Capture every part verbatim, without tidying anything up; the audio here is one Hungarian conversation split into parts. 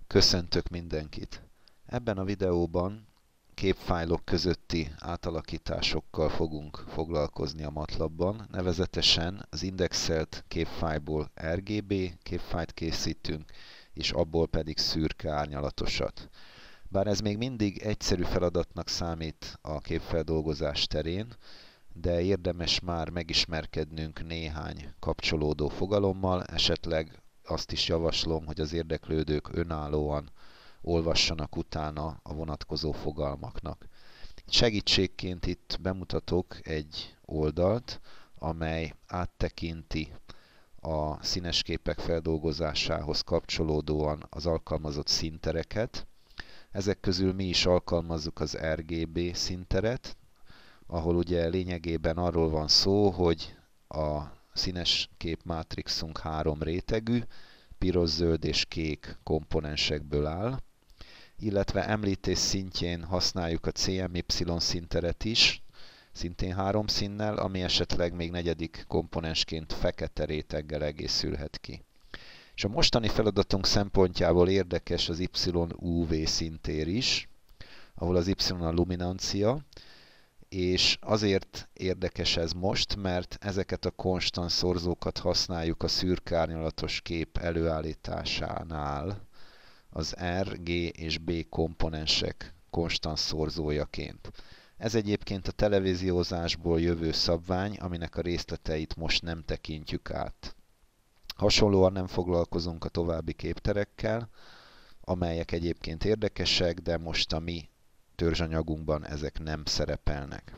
Köszöntök mindenkit! Ebben a videóban képfájlok közötti átalakításokkal fogunk foglalkozni a MATLAB-ban, nevezetesen az indexelt képfájlból er gé bé képfájlt készítünk, és abból pedig szürke árnyalatosat. Bár ez még mindig egyszerű feladatnak számít a képfeldolgozás terén, de érdemes már megismerkednünk néhány kapcsolódó fogalommal, esetleg azt is javaslom, hogy az érdeklődők önállóan olvassanak utána a vonatkozó fogalmaknak. Segítségként itt bemutatok egy oldalt, amely áttekinti a színes képek feldolgozásához kapcsolódóan az alkalmazott színtereket. Ezek közül mi is alkalmazzuk az er gé bé színteret, ahol ugye lényegében arról van szó, hogy a színes képmátrixunk három rétegű, piros, zöld és kék komponensekből áll, illetve említés szintjén használjuk a cé em ipszilon színteret is, szintén három színnel, ami esetleg még negyedik komponensként fekete réteggel egészülhet ki. És a mostani feladatunk szempontjából érdekes az Y U V szintér is, ahol az Y a luminancia, és azért érdekes ez most, mert ezeket a konstant szorzókat használjuk a szürke árnyalatos kép előállításánál az R, G és B komponensek konstant szorzójaként. Ez egyébként a televíziózásból jövő szabvány, aminek a részleteit most nem tekintjük át. Hasonlóan nem foglalkozunk a további képterekkel, amelyek egyébként érdekesek, de most a mi törzsanyagunkban ezek nem szerepelnek.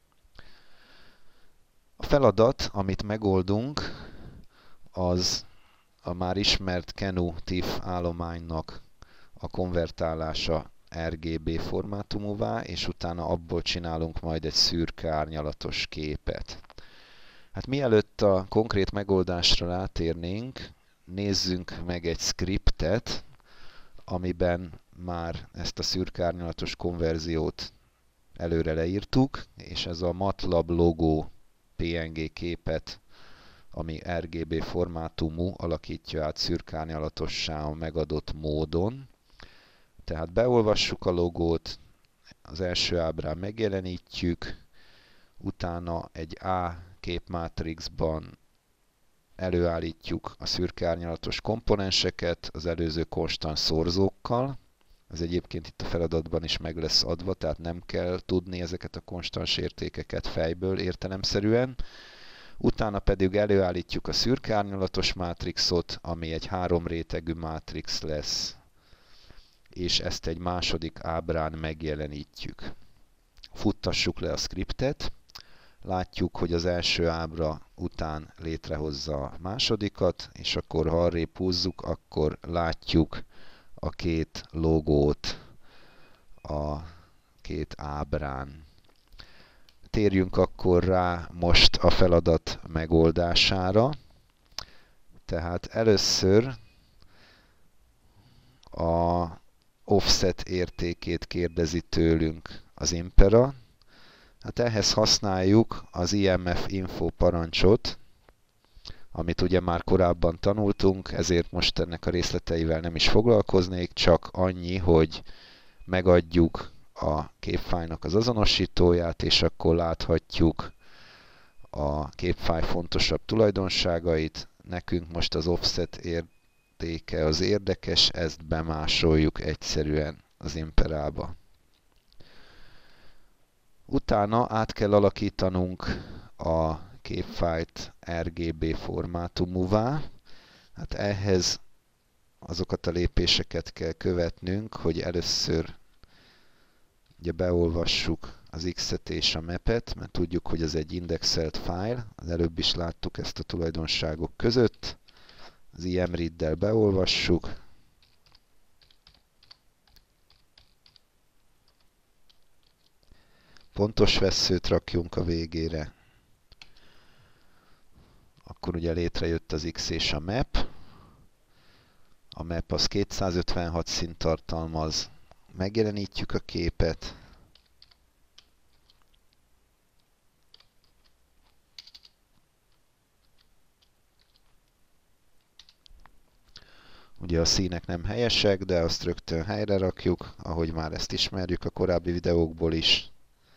A feladat, amit megoldunk, az a már ismert Kenu TIFF állománynak a konvertálása er gé bé formátumúvá, és utána abból csinálunk majd egy szürke árnyalatos képet. Hát mielőtt a konkrét megoldásra rátérnénk, nézzünk meg egy scriptet, amiben már ezt a szürke árnyalatos konverziót előre leírtuk, és ez a MATLAB logó pé en gé képet, ami er gé bé formátumú, alakítja át szürke árnyalatossá a megadott módon. Tehát beolvassuk a logót, az első ábrán megjelenítjük, utána egy A képmátrixban előállítjuk a szürke árnyalatos komponenseket az előző konstant szorzókkal. Ez egyébként itt a feladatban is meg lesz adva, tehát nem kell tudni ezeket a konstans értékeket fejből értelemszerűen. Utána pedig előállítjuk a szürke árnyalatos mátrixot, ami egy három rétegű mátrix lesz, és ezt egy második ábrán megjelenítjük. Futtassuk le a scriptet. Látjuk, hogy az első ábra után létrehozza a másodikat, és akkor ha arrébb húzzuk, akkor látjuk a két logót a két ábrán. Térjünk akkor rá most a feladat megoldására. Tehát először a offset értékét kérdezi tőlünk az Impera. Hát ehhez használjuk az i em ef info parancsot, amit ugye már korábban tanultunk, ezért most ennek a részleteivel nem is foglalkoznék, csak annyi, hogy megadjuk a képfájlnak az azonosítóját, és akkor láthatjuk a képfájl fontosabb tulajdonságait. Nekünk most az offset értéke az érdekes, ezt bemásoljuk egyszerűen az Imperába. Utána át kell alakítanunk a képfájlt er gé bé formátumúvá. Hát ehhez azokat a lépéseket kell követnünk, hogy először ugye beolvassuk az X-et és a map-et, mert tudjuk, hogy ez egy indexelt file. Az előbb is láttuk ezt a tulajdonságok között. Az imread-del beolvassuk. Pontos vesszőt rakjunk a végére. Akkor ugye létrejött az X és a map. A map az kétszázötvenhat színt tartalmaz. Megjelenítjük a képet. Ugye a színek nem helyesek, de azt rögtön helyre rakjuk, ahogy már ezt ismerjük a korábbi videókból is.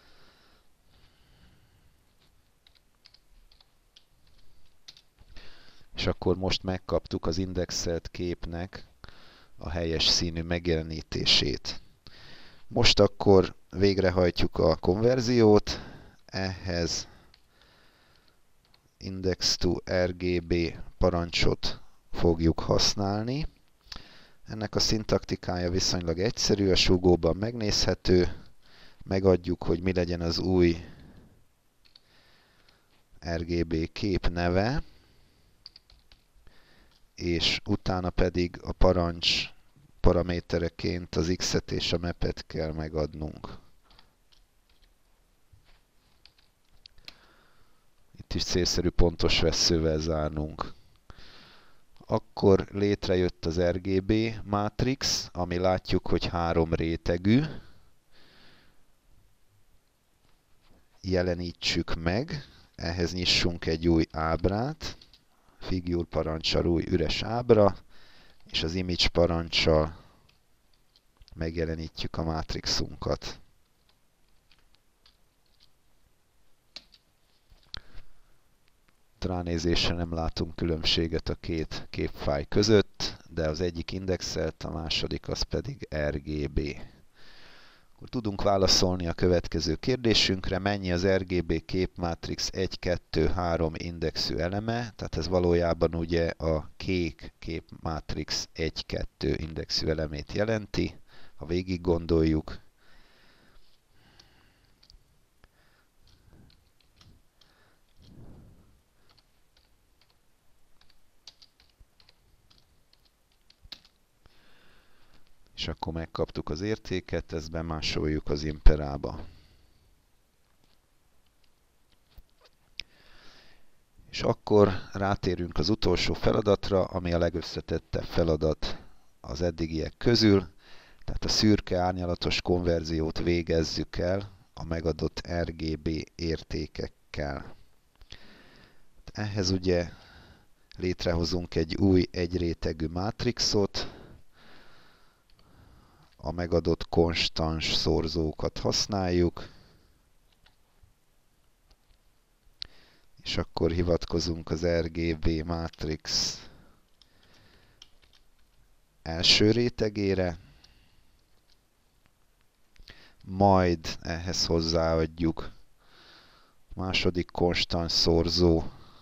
És akkor most megkaptuk az indexelt képnek a helyes színű megjelenítését. Most akkor végrehajtjuk a konverziót, ehhez index to er gé bé parancsot fogjuk használni. Ennek a szintaktikája viszonylag egyszerű, a súgóban megnézhető. Megadjuk, hogy mi legyen az új er gé bé kép neve, és utána pedig a parancs paramétereként az X-et és a map-et kell megadnunk. Itt is célszerű pontos vesszővel zárnunk. Akkor létrejött az er gé bé mátrix, ami látjuk, hogy három rétegű. Jelenítsük meg, ehhez nyissunk egy új ábrát, figure parancsal új üres ábra, és az image parancsal megjelenítjük a mátrixunkat. Ránézésre nem látunk különbséget a két képfáj között, de az egyik indexelt, a második az pedig er gé bé. Akkor tudunk válaszolni a következő kérdésünkre, mennyi az er gé bé képmátrix egy, kettő, három indexű eleme, tehát ez valójában ugye a kék képmátrix egy, kettő indexű elemét jelenti, ha végig gondoljuk. És akkor megkaptuk az értéket, ezt bemásoljuk az imperába. És akkor rátérünk az utolsó feladatra, ami a legösszetettebb feladat az eddigiek közül. Tehát a szürke árnyalatos konverziót végezzük el a megadott er gé bé értékekkel. Ehhez ugye létrehozunk egy új egyrétegű mátrixot, a megadott konstans szorzókat használjuk, és akkor hivatkozunk az er gé bé mátrix első rétegére, majd ehhez hozzáadjuk második konstans szorzó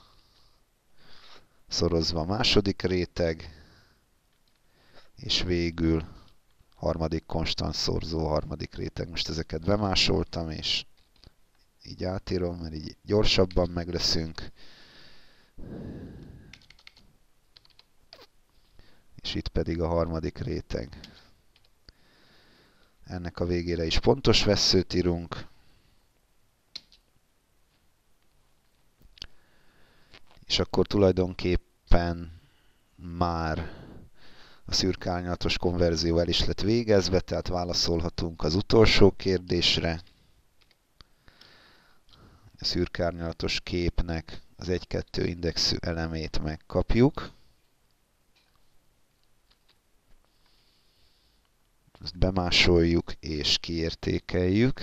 szorozva a második réteg, és végül harmadik konstans szorzó, harmadik réteg. Most ezeket bemásoltam, és így átírom, mert így gyorsabban meg leszünk. És itt pedig a harmadik réteg. Ennek a végére is pontos vesszőt írunk. És akkor tulajdonképpen már a szürke árnyalatos konverzió el is lett végezve, tehát válaszolhatunk az utolsó kérdésre. A szürke árnyalatos képnek az egy kettő indexű elemét megkapjuk. Ezt bemásoljuk és kiértékeljük.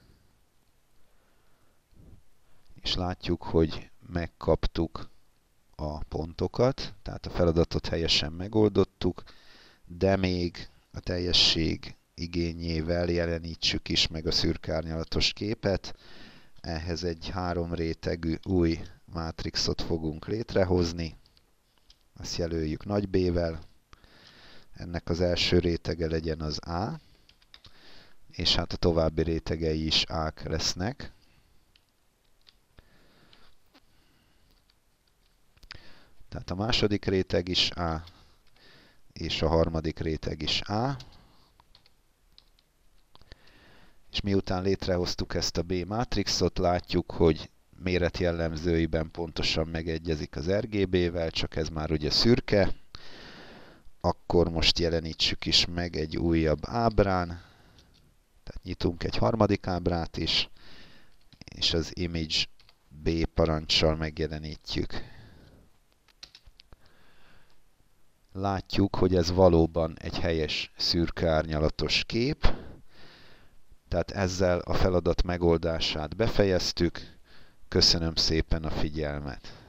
És látjuk, hogy megkaptuk a pontokat, tehát a feladatot helyesen megoldottuk, de még a teljesség igényével jelenítsük is meg a szürke árnyalatos képet. Ehhez egy három rétegű új mátrixot fogunk létrehozni. Azt jelöljük nagy B-vel. Ennek az első rétege legyen az A, és hát a további rétegei is A-k lesznek. Tehát a második réteg is A, és a harmadik réteg is A. És miután létrehoztuk ezt a B mátrixot, látjuk, hogy méretjellemzőiben pontosan megegyezik az er gé bé-vel, csak ez már ugye szürke. Akkor most jelenítsük is meg egy újabb ábrán. Tehát nyitunk egy harmadik ábrát is, és az image B parancsal megjelenítjük. Látjuk, hogy ez valóban egy helyes szürke árnyalatos kép. Tehát ezzel a feladat megoldását befejeztük. Köszönöm szépen a figyelmet!